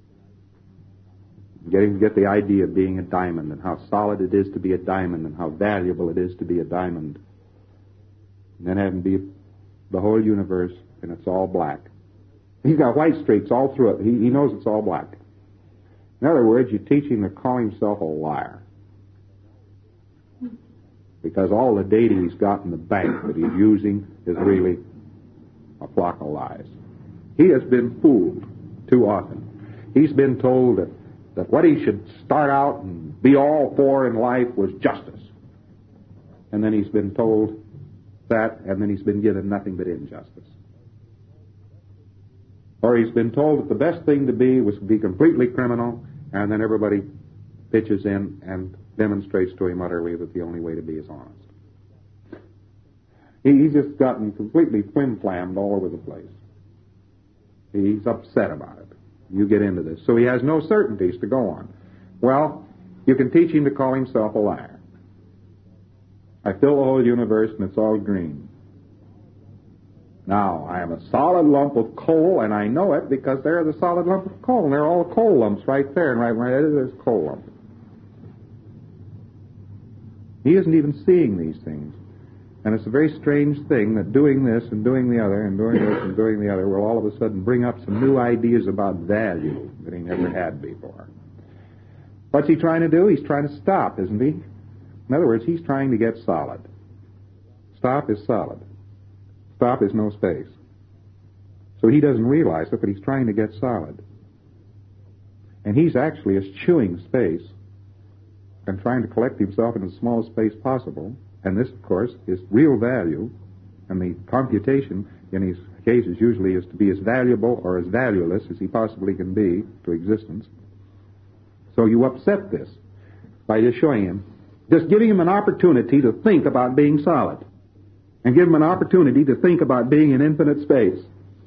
Get the idea of being a diamond and how solid it is to be a diamond and how valuable it is to be a diamond. And then have him be the whole universe and it's all black. He's got white streaks all through it. He knows it's all black. In other words, you teach him to call himself a liar. Because all the data he's got in the bank that he's using is really a flock of lies. He has been fooled too often. He's been told that what he should start out and be all for in life was justice. And then he's been told that, and then he's been given nothing but injustice. Or he's been told that the best thing to be was to be completely criminal, and then everybody pitches in and demonstrates to him utterly that the only way to be is honest. He's just gotten completely flim-flammed all over the place. He's upset about it. You get into this. So he has no certainties to go on. Well, you can teach him to call himself a liar. I fill the whole universe and it's all green. Now, I am a solid lump of coal, and I know it because they're the solid lump of coal, and they're all coal lumps right there, and right there's a coal lump. He isn't even seeing these things. And it's a very strange thing that doing this and doing the other and doing this and doing the other will all of a sudden bring up some new ideas about value that he never had before. What's he trying to do? He's trying to stop, isn't he? In other words, he's trying to get solid. Stop is solid. Stop is no space. So he doesn't realize it, but he's trying to get solid. And he's actually eschewing space and trying to collect himself in the smallest space possible. And this, of course, is real value. And the computation in his cases usually is to be as valuable or as valueless as he possibly can be to existence. So you upset this by just showing him, just giving him an opportunity to think about being solid. And give him an opportunity to think about being in infinite space.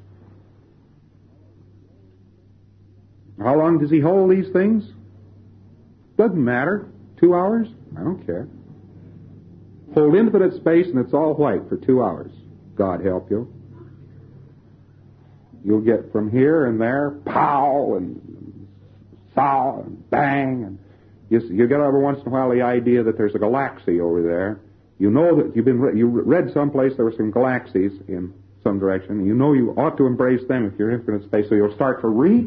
How long does he hold these things? Doesn't matter. 2 hours? I don't care. Hold infinite space and it's all white for 2 hours. God help you. You'll get from here and there, pow and saw and bang. And you get every once in a while the idea that there's a galaxy over there. You know that you read someplace there were some galaxies in some direction. You know you ought to embrace them if you're infinite space, so you'll start to reach.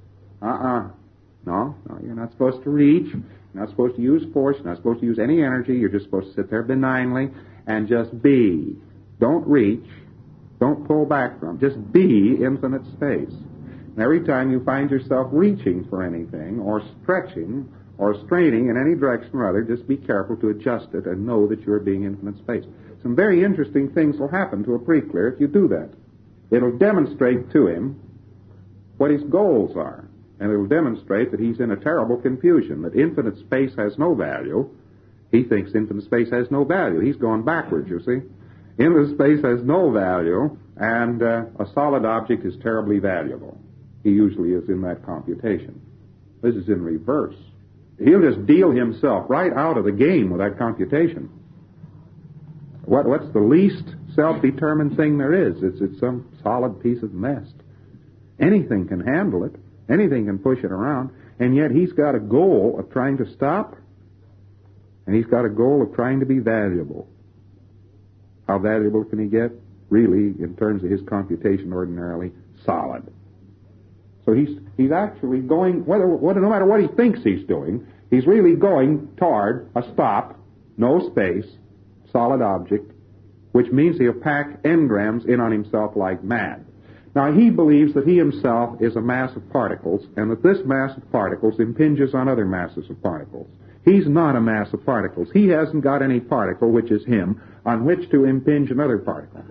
No, you're not supposed to reach. You're not supposed to use force. You're not supposed to use any energy. You're just supposed to sit there benignly and just be. Don't reach. Don't pull back from. Just be infinite space. And every time you find yourself reaching for anything or stretching or straining in any direction or other, just be careful to adjust it and know that you're being infinite space. Some very interesting things will happen to a pre-clear if you do that. It'll demonstrate to him what his goals are. And it'll demonstrate that he's in a terrible confusion, that infinite space has no value. He thinks infinite space has no value. He's going backwards, you see. Infinite space has no value, and a solid object is terribly valuable. He usually is in that computation. This is in reverse. He'll just deal himself right out of the game with that computation. What's the least self-determined thing there is? It's some solid piece of mess. Anything can handle it. Anything can push it around. And yet he's got a goal of trying to stop, and he's got a goal of trying to be valuable. How valuable can he get? Really, in terms of his computation, ordinarily, solid. So he's actually going, no matter what he thinks he's doing, he's really going toward a stop, no space, solid object, which means he'll pack engrams in on himself like mad. Now, he believes that he himself is a mass of particles, and that this mass of particles impinges on other masses of particles. He's not a mass of particles. He hasn't got any particle, which is him, on which to impinge another particle.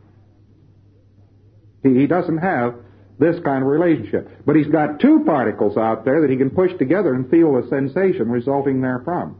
He doesn't have this kind of relationship. But he's got two particles out there that he can push together and feel the sensation resulting therefrom.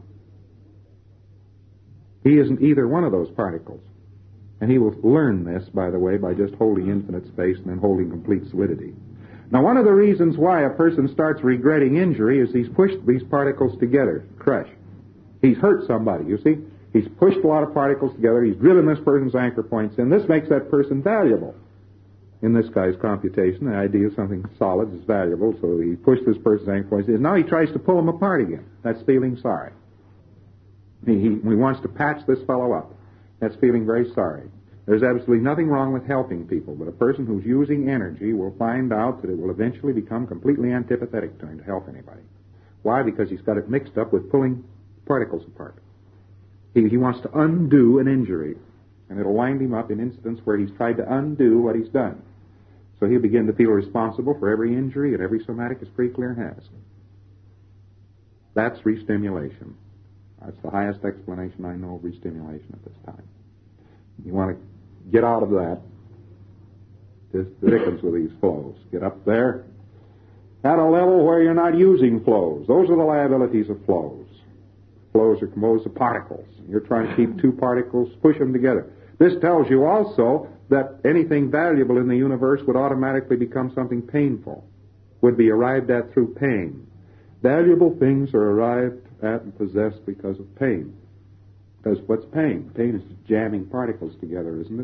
He isn't either one of those particles. And he will learn this, by the way, by just holding infinite space and then holding complete solidity. Now, one of the reasons why a person starts regretting injury is he's pushed these particles together, crush. He's hurt somebody, you see. He's pushed a lot of particles together. He's driven this person's anchor points in. This makes that person valuable. In this guy's computation, the idea of something solid is valuable, so he pushed this person's anchor points in. Now he tries to pull them apart again. That's feeling sorry. He wants to patch this fellow up. That's feeling very sorry. There's absolutely nothing wrong with helping people, but a person who's using energy will find out that it will eventually become completely antipathetic to him to help anybody. Why? Because he's got it mixed up with pulling particles apart. He wants to undo an injury, and it'll wind him up in incidents where he's tried to undo what he's done. So he'll begin to feel responsible for every injury and every somatic his pre-clear has. That's restimulation. That's the highest explanation I know of restimulation at this time. You want to get out of that. Just the dickens with these flows. Get up there at a level where you're not using flows. Those are the liabilities of flows. Flows are composed of particles. You're trying to keep two particles, push them together. This tells you also that anything valuable in the universe would automatically become something painful, would be arrived at through pain. Valuable things are arrived at and possessed because of pain. Because what's pain? Pain is jamming particles together, isn't it?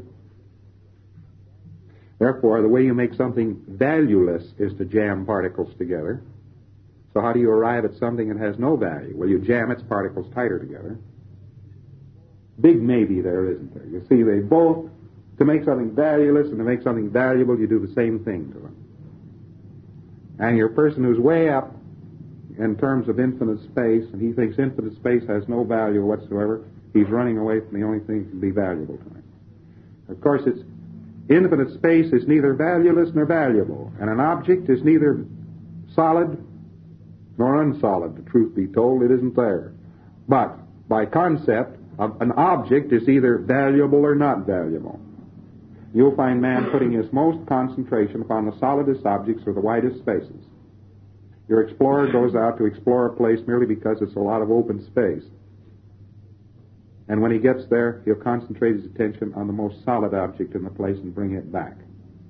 Therefore, the way you make something valueless is to jam particles together. So how do you arrive at something that has no value? Well, you jam its particles tighter together. Big maybe there, isn't there? You see, they both, to make something valueless and to make something valuable, you do the same thing to them. And you're a person who's way up in terms of infinite space, and he thinks infinite space has no value whatsoever, he's running away from the only thing that can be valuable to him. Of course, infinite space is neither valueless nor valuable, and an object is neither solid nor unsolid. The truth be told, it isn't there. But by concept, an object is either valuable or not valuable. You'll find man putting his most concentration upon the solidest objects or the widest spaces. Your explorer goes out to explore a place merely because it's a lot of open space. And when he gets there, he'll concentrate his attention on the most solid object in the place and bring it back.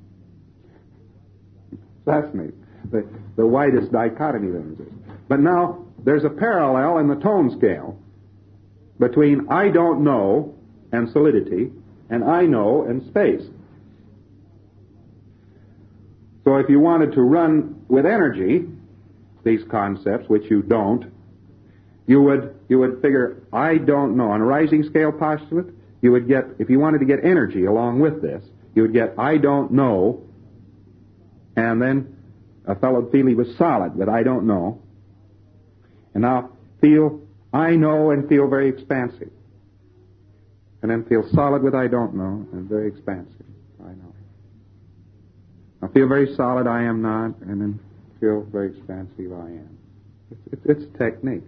That's me. The widest dichotomy that exists. But now, there's a parallel in the tone scale between I don't know and solidity and I know and space. So if you wanted to run with energy these concepts, which you don't, you would figure I don't know. On a rising scale postulate, you would get, if you wanted to get energy along with this, you would get I don't know, and then a fellow would feel he was solid, but I don't know. And now feel I know and feel very expansive. And then feel solid with I don't know and very expansive. I know. Now feel very solid, I am not, and then feel very expansive, I am. It's technique.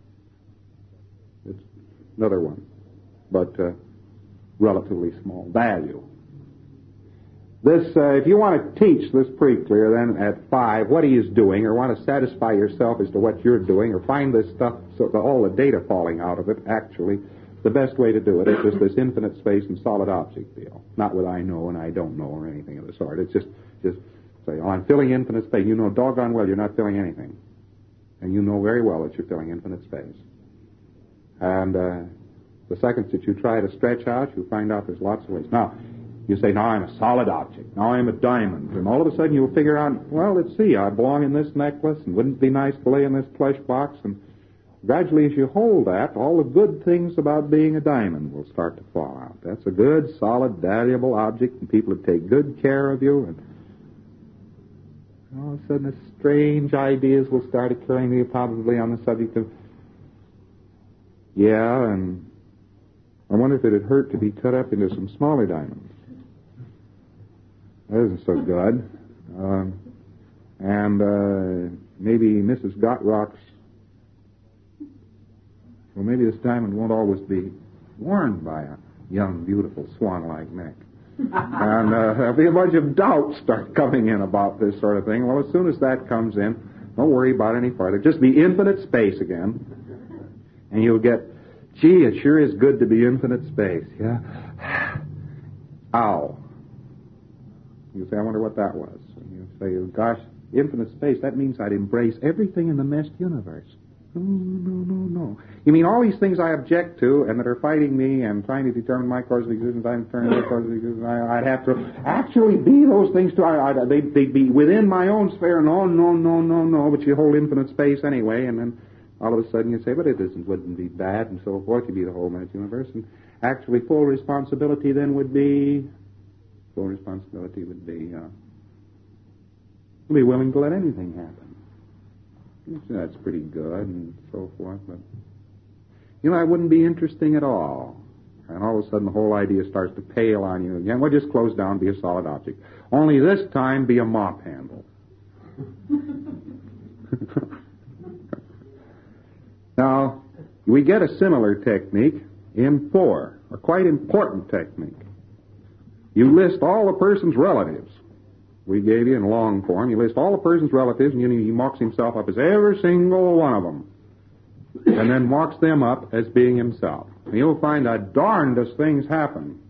It's another one, but relatively small value. This, if you want to teach this pretty clear, then at 5, what he is doing, or want to satisfy yourself as to what you're doing, or find this stuff, so all the data falling out of it, actually, the best way to do it is just this infinite space and solid object deal. Not with I know and I don't know or anything of the sort. It's just say, oh, I'm filling infinite space. You know doggone well you're not filling anything. And you know very well that you're filling infinite space. And the seconds that you try to stretch out, you find out there's lots of ways. Now, you say, now I'm a solid object. Now I'm a diamond. And all of a sudden you'll figure out, well, let's see, I belong in this necklace, and wouldn't it be nice to lay in this plush box? And gradually as you hold that, all the good things about being a diamond will start to fall out. That's a good, solid, valuable object, and people would take good care of you. And all of a sudden, strange ideas will start occurring to you, probably on the subject of, yeah, and I wonder if it'd hurt to be cut up into some smaller diamonds. That isn't so good. And maybe Mrs. Gotrock's, well, maybe this diamond won't always be worn by a young, beautiful, swan-like neck. And there'll be a bunch of doubts start coming in about this sort of thing. Well, as soon as that comes in, don't worry about it any farther. Just be infinite space again. And you'll get, gee, it sure is good to be infinite space. Yeah? Ow. You say, I wonder what that was. And you say, gosh, infinite space, that means I'd embrace everything in the meshed universe. No. You mean all these things I object to and that are fighting me and trying to determine my course of existence, I'm determining their course of existence, I'd have to actually be those things too. They'd be within my own sphere. No, but you hold infinite space anyway, and then all of a sudden you say, but it wouldn't be bad, and so forth. You'd be the whole meshed universe, and actually full responsibility then would be, be willing to let anything happen. That's pretty good and so forth, but that wouldn't be interesting at all. And all of a sudden the whole idea starts to pale on you again. Well, just close down, be a solid object. Only this time be a mop handle. Now, we get a similar technique in 4, a quite important technique. You list all the person's relatives. We gave you in long form. You list all the person's relatives, and he marks himself up as every single one of them. And then marks them up as being himself. And you'll find the darndest things happen.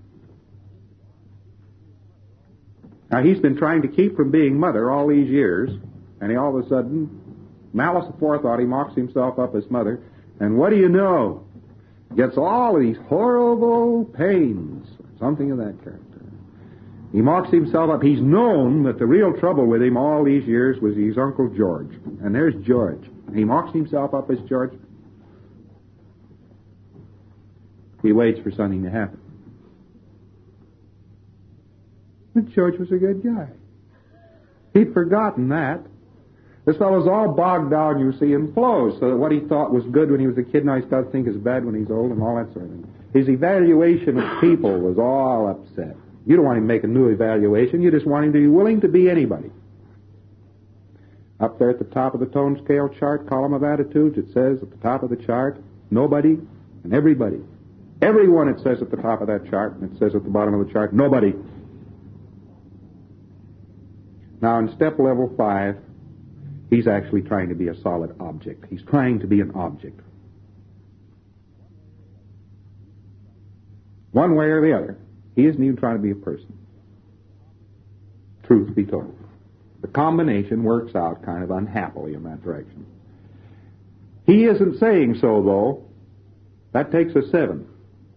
Now, he's been trying to keep from being mother all these years, and he all of a sudden, malice aforethought, he marks himself up as mother. And what do you know? Gets all of these horrible pains, something of that character. He marks himself up. He's known that the real trouble with him all these years was his Uncle George. And there's George. He marks himself up as George. He waits for something to happen. But George was a good guy. He'd forgotten that. This fellow's all bogged down, you see, in flows, so that what he thought was good when he was a kid now he's got to think is bad when he's old and all that sort of thing. His evaluation of people was all upset. You don't want him to make a new evaluation. You just want him to be willing to be anybody. Up there at the top of the tone scale chart, column of attitudes, it says at the top of the chart, nobody and everybody. Everyone, it says at the top of that chart, and it says at the bottom of the chart, nobody. Now, in step level 5, he's actually trying to be a solid object. He's trying to be an object. One way or the other. He isn't even trying to be a person. Truth be told. The combination works out kind of unhappily in that direction. He isn't saying so, though. That takes a 7.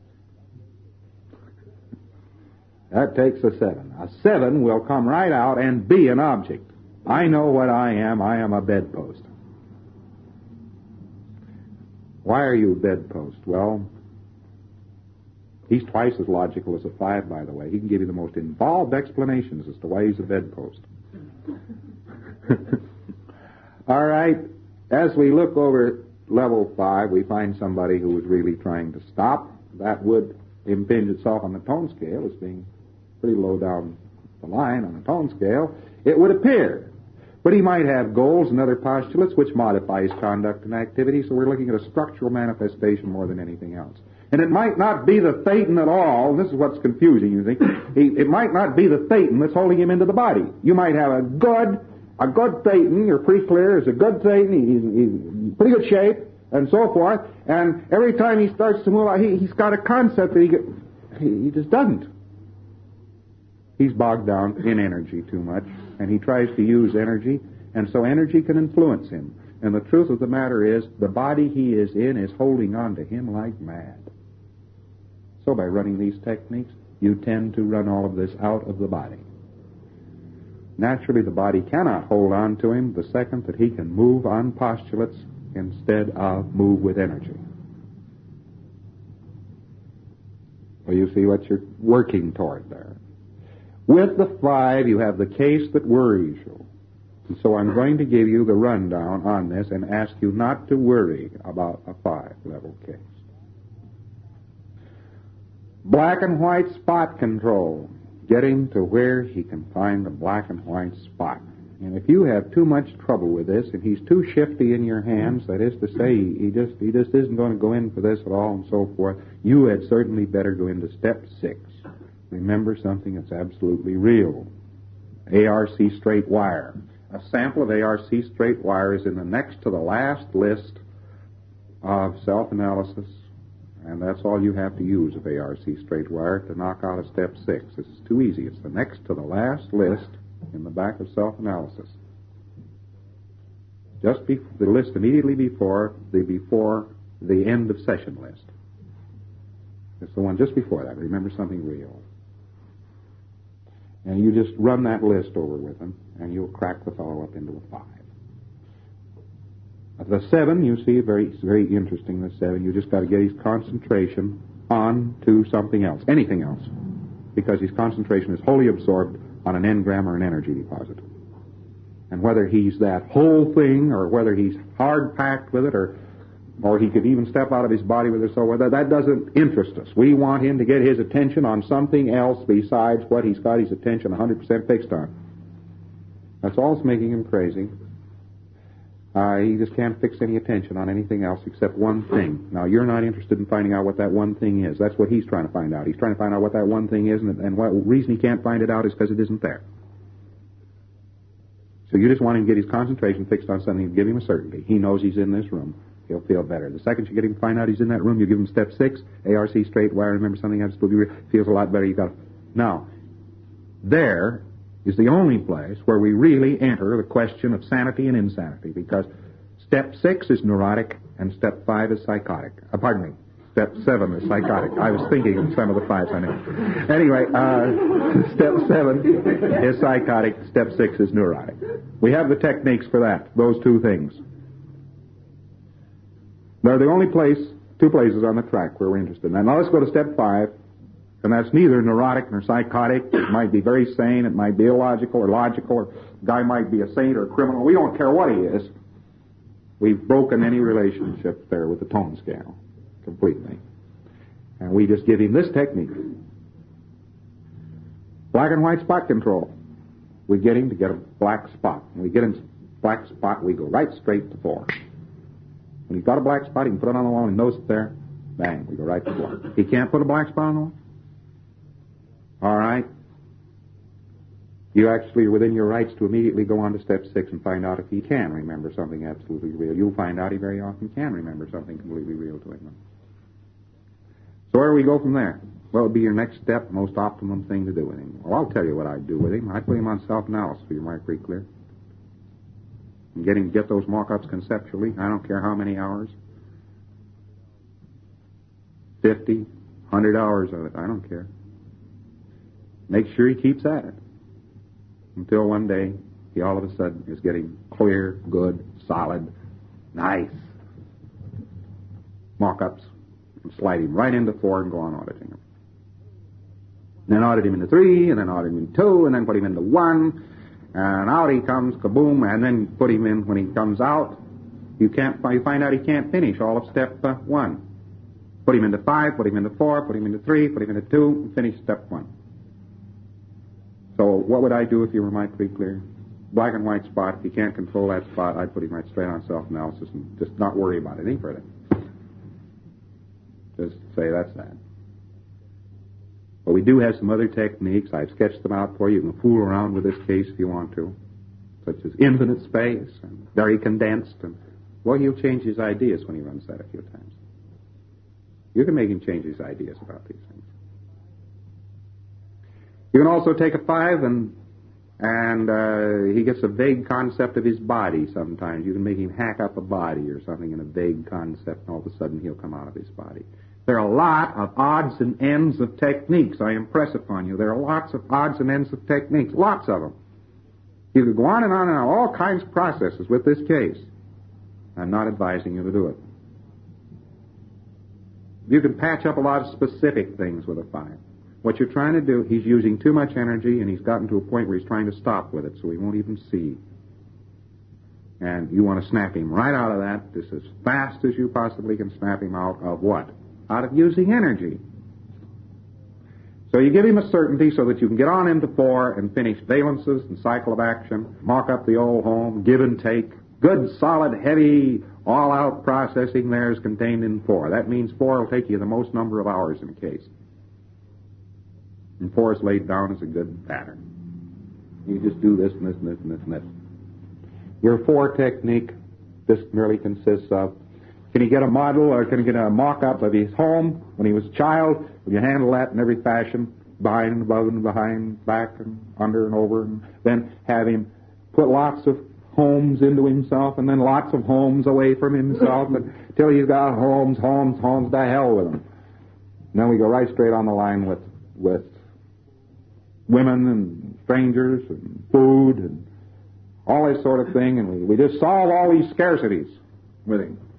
That takes a 7. A 7 will come right out and be an object. I know what I am. I am a bedpost. Why are you a bedpost? Well, He's twice as logical as a 5, by the way. He can give you the most involved explanations as to why he's a bedpost. All right. As we look over level 5, we find somebody who is really trying to stop. That would impinge itself on the tone scale as being pretty low down the line on the tone scale. It would appear. But he might have goals and other postulates which modify his conduct and activity, so we're looking at a structural manifestation more than anything else. And it might not be the thetan at all, and this is what's confusing, you think. It might not be the thetan that's holding him into the body. You might have a good thetan, you're pretty clear, it's a good thetan, he's in pretty good shape, and so forth, and every time he starts to move out, he's got a concept that he just doesn't. He's bogged down in energy too much, and he tries to use energy, and so energy can influence him. And the truth of the matter is, the body he is in is holding on to him like mad. So by running these techniques, you tend to run all of this out of the body. Naturally, the body cannot hold on to him the second that he can move on postulates instead of move with energy. Well, you see what you're working toward there. With the 5, you have the case that worries you. And so I'm going to give you the rundown on this and ask you not to worry about a 5-level case. Black and white spot control. Getting to where he can find the black and white spot. And if you have too much trouble with this, and he's too shifty in your hands, that is to say, he just isn't going to go in for this at all and so forth, you had certainly better go into step 6. Remember something that's absolutely real. ARC straight wire. A sample of ARC straight wire is in the next to the last list of self-analysis, and that's all you have to use of ARC straight wire to knock out a step 6. This is too easy. It's the next to the last list in the back of self-analysis. Just the list immediately before the end of session list. It's the one just before that. Remember something real. And you just run that list over with him, and you'll crack the fellow up into a 5. The 7, you see, very interesting, the 7. You just got to get his concentration on to something else, anything else, because his concentration is wholly absorbed on an engram or an energy deposit. And whether he's that whole thing, or whether he's hard-packed with it, or he could even step out of his body with it, so that doesn't interest us. We want him to get his attention on something else besides what he's got his attention 100% fixed on. That's all that's making him crazy. He just can't fix any attention on anything else except one thing. Now, you're not interested in finding out what that one thing is. That's what he's trying to find out. He's trying to find out what that one thing is, and what reason he can't find it out is because it isn't there. So you just want him to get his concentration fixed on something and give him a certainty. He knows he's in this room. He'll feel better. The second you get him to find out he's in that room, you give him step 6, ARC straight wire. Remember something absolutely feels a lot better. Now, there is the only place where we really enter the question of sanity and insanity, because step 6 is neurotic and step 5 is psychotic. Step 7 is psychotic. I was thinking of some of the 5s I know. Anyway, step 7 is psychotic, step 6 is neurotic. We have the techniques for that, those two things. They're the only two places on the track where we're interested. Now let's go to step 5, and that's neither neurotic nor psychotic. It might be very sane, it might be illogical or logical, or the guy might be a saint or a criminal. We don't care what he is. We've broken any relationship there with the tone scale completely. And we just give him this technique. Black and white spot control. We get him to get a black spot. When we get him a black spot, we go right straight to 4. When he's got a black spot, he can put it on the wall and he knows it's there. Bang, we go right to 4. He can't put a black spot on the wall? All right. You actually are within your rights to immediately go on to step 6 and find out if he can remember something absolutely real. You'll find out he very often can remember something completely real to him. So where do we go from there? What would be your next step, the most optimum thing to do with him? Well, I'll tell you what I'd do with him. I'd put him on self-analysis, for you, Mark, pretty clear. And get those mock-ups conceptually. I don't care how many hours. 50, 100 hours of it. I don't care. Make sure he keeps at it. Until one day, he all of a sudden is getting clear, good, solid, nice mock-ups, and slide him right into 4 and go on auditing him. then ordered him into 3, and then ordered him in 2, and then put him into 1, and out he comes, kaboom, and then put him in when he comes out. You find out he can't finish all of step 1. Put him into 5, put him into 4, put him into 3, put him into 2, and finish step 1. So what would I do if you were my pretty clear? Black and white spot. If you can't control that spot, I'd put him right straight on self-analysis and just not worry about it any further. Just say that's that. But we do have some other techniques. I've sketched them out for you. You can fool around with this case if you want to, such as infinite space and very condensed. And well, he'll change his ideas when he runs that a few times. You can make him change his ideas about these things. You can also take a 5 and he gets a vague concept of his body sometimes. You can make him hack up a body or something in a vague concept, and all of a sudden he'll come out of his body. There are a lot of odds and ends of techniques, I impress upon you. There are lots of odds and ends of techniques, lots of them. You could go on and on, all kinds of processes with this case. I'm not advising you to do it. You can patch up a lot of specific things with a 5. What you're trying to do, he's using too much energy, and he's gotten to a point where he's trying to stop with it, so he won't even see. And you want to snap him right out of that, just as fast as you possibly can snap him out of what? Out of using energy. So you give him a certainty so that you can get on into 4 and finish valences and cycle of action, mark up the old home, give and take. Good, solid, heavy, all-out processing there is contained in 4. That means 4 will take you the most number of hours in a case. And 4 is laid down as a good pattern. You just do this and this and this and this and this. Your 4 technique, this merely consists of, can you get a model or can you get a mock-up of his home when he was a child? Will you handle that in every fashion, behind and above and behind, back and under and over, and then have him put lots of homes into himself and then lots of homes away from himself until he's got homes, to hell with them. And then we go right straight on the line with women and strangers and food and all this sort of thing, and we just solve all these scarcities with him.